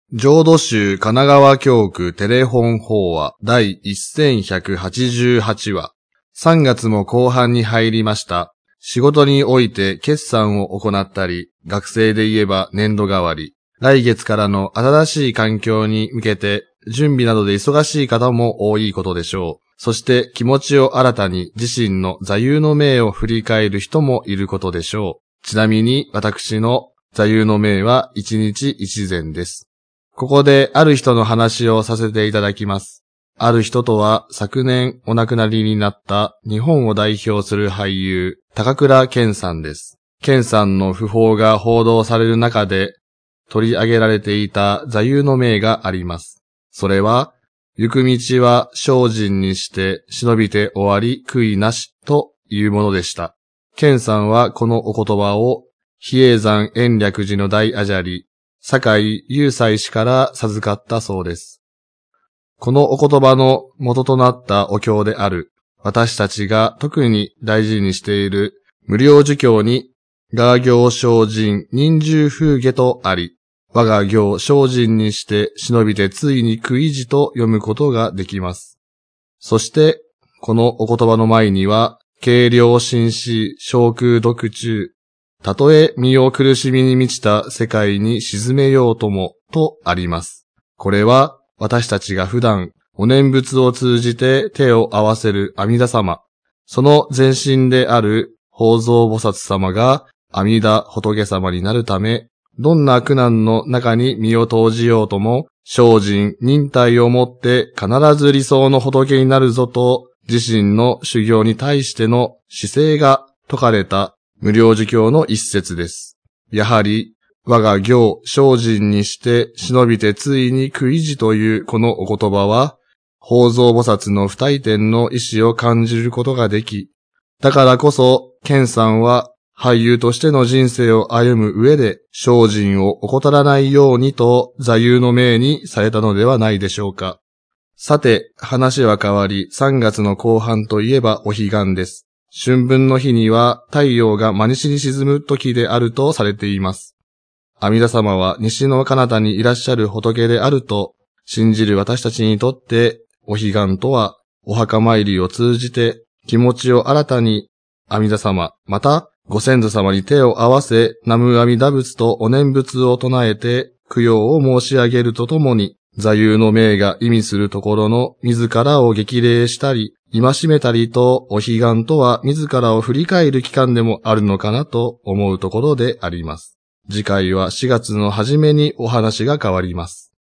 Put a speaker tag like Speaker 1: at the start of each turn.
Speaker 1: 浄土宗神奈川教区テレフォン法話第1188話。3月も後半に入りました。仕事において決算を行ったり、学生で言えば年度替わり、来月からの新しい環境に向けて準備などで忙しい方も多いことでしょう。そして気持ちを新たに自身の座右の銘を振り返る人もいることでしょう。ちなみに私の座右の銘は一日一善です。ここである人の話をさせていただきます。ある人とは昨年お亡くなりになった日本を代表する俳優高倉健さんです。健さんの訃報が報道される中で取り上げられていた座右の銘があります。それは、行く道は精進にして忍びて終わり悔いなしというものでした。健さんはこのお言葉を比叡山延暦寺の大阿闍梨坂井雄斎氏から授かったそうです。このお言葉の元となったお経である私たちが特に大事にしている無量寿経に我行精進忍従風下とあり、我が行精進にして忍びてついに悔いじと読むことができます。そしてこのお言葉の前には軽量心思小空読中たとえ身を苦しみに満ちた世界に沈めようともとあります。これは私たちが普段お念仏を通じて手を合わせる阿弥陀様、その前身である法蔵菩薩様が阿弥陀仏様になるため、どんな苦難の中に身を投じようとも精進忍耐をもって必ず理想の仏になるぞと自身の修行に対しての姿勢が説かれた無量寿経の一節です。やはり、我が行精進にして忍びてついに悔いじというこのお言葉は、法蔵菩薩の不退転の意志を感じることができ、だからこそ、健さんは俳優としての人生を歩む上で精進を怠らないようにと座右の銘にされたのではないでしょうか。さて、話は変わり、3月の後半といえばお彼岸です。春分の日には太陽が真西に沈む時であるとされています。阿弥陀様は西の彼方にいらっしゃる仏であると信じる私たちにとってお彼岸とはお墓参りを通じて気持ちを新たに阿弥陀様またご先祖様に手を合わせ南無阿弥陀仏とお念仏を唱えて供養を申し上げるとともに座右の銘が意味するところの自らを激励したり戒めたりとお彼岸とは自らを振り返る期間でもあるのかなと思うところであります。次回は4月の初めにお話が変わります。